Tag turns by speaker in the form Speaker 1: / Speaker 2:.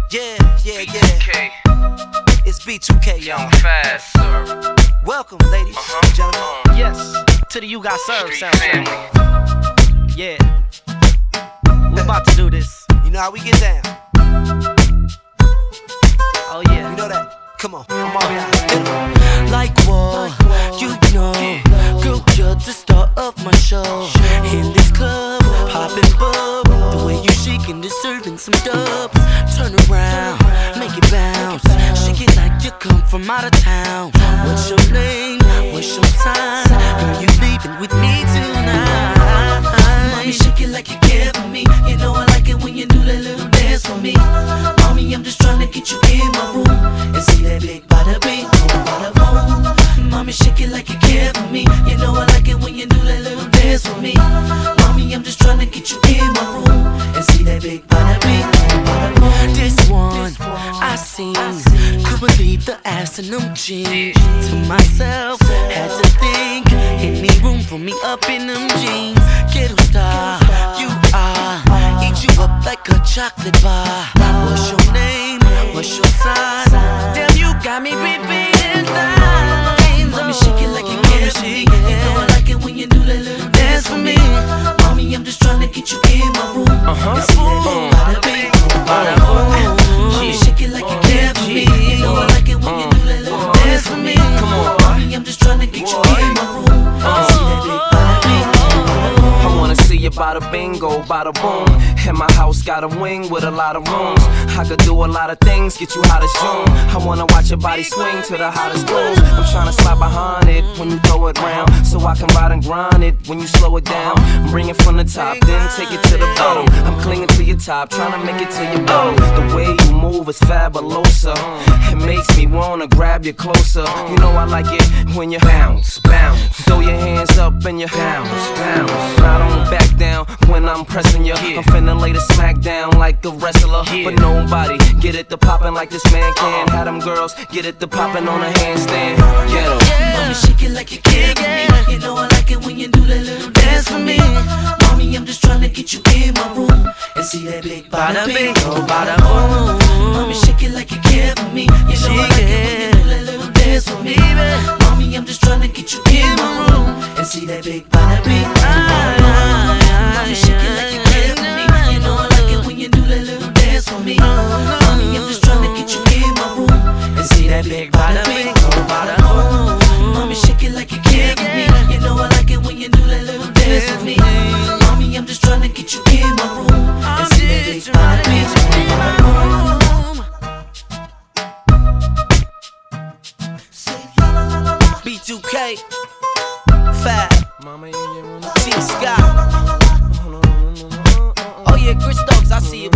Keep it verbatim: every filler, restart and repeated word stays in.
Speaker 1: Yeah, yeah, yeah. It's B two K, y'all.
Speaker 2: Young Fast, sir.
Speaker 1: Welcome, ladies
Speaker 2: Uh-huh.
Speaker 1: and gentlemen.
Speaker 2: Uh-huh.
Speaker 1: Yes, to the You Got Served
Speaker 2: Street
Speaker 1: soundtrack.
Speaker 2: family.
Speaker 1: Yeah. We're about to do this. You know how we get down. Oh, yeah. You know that. Come on, I'm all out.
Speaker 3: Like what? You know, girl, you're the star of my show. In this club, poppin' bub. The way you shaking, deserving some dubs. Turn around, make it bounce. Shake it like you come from out of town. What's your name? What's your sign? Girl, you leaving with me tonight. Mommy, shake it like you care for me. You know I like it when you do that little dance for me. Mommy, I'm just trying to get you in my room and see that big bada bing, bada boom. Mommy, shake it like you care for me. You know I like it when you do that little dance for me. Mommy, I'm just trying to get you in my room and see that big bada bing, bada boom. This one I seen, could believe the ass in them jeans. To myself, had to think, any room for me up in them jeans. Ghetto star, you are, eat you up like a chocolate bar. What's your name? What's your sign? Damn, you got me repeating lines. Let me shake it like you care for me. You know I like it when you do that little dance for me. Mommy, I'm just trying to get you in my room and see that big bada bing, bada boom. Mommy, shake it like you care for me. You know I like it when you do that little dance for me. Mommy, I'm just trying to get you in my room and see that big bada bing, bada boom.
Speaker 2: I wanna see you bada bingo, bada boom. And my house got a wing with a lot of rooms. I could do a lot of things, get you hot as June. I wanna watch your body swing to the hottest grooves. I'm tryna slide behind it when you throw it round, so I can ride and grind it when you slow it down. Bring it from the top, then take it to the bottom. I'm clinging to your top, tryna make it to your bottom. The way you move is fabulosa. It makes me wanna grab you closer. You know I like it when you bounce, bounce. Throw your hands up and you bounce, bounce. I don't back down when I'm pressing you. I'm finna lay the smack down like a wrestler. But nobody get it to poppin' like this man can. Had them girls get it to poppin' on a handstand. Get 'em.
Speaker 3: Mommy, shake it like you care for me. You know I like it when you do that little dance for me. Mommy, I'm just trying to get you in my room and see that big bada bing, bada boom. Mommy, shake it like you care for me. You know I like it when you do that little dance for me. Mommy, I'm just trying to get you in my room and see that big bada bing, bada boom. Mommy, shake it like you care for me. You know I like it when you do that little dance for me. Mommy, I'm just trying to get you in my room and see that big bada bing, bada boom. Mommy, shake it like you care for me. You know I like it when you do that little dance for me. Mommy, I'm just trying to get you in my room and see that big bada bing, bada boom.
Speaker 1: B two K, Fab, T Scott. Oh yeah, Chris Stokes, I see you.